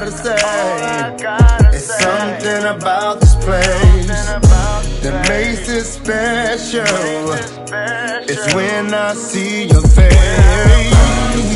gotta say, it's something about this place that makes it special. It's when I see your face.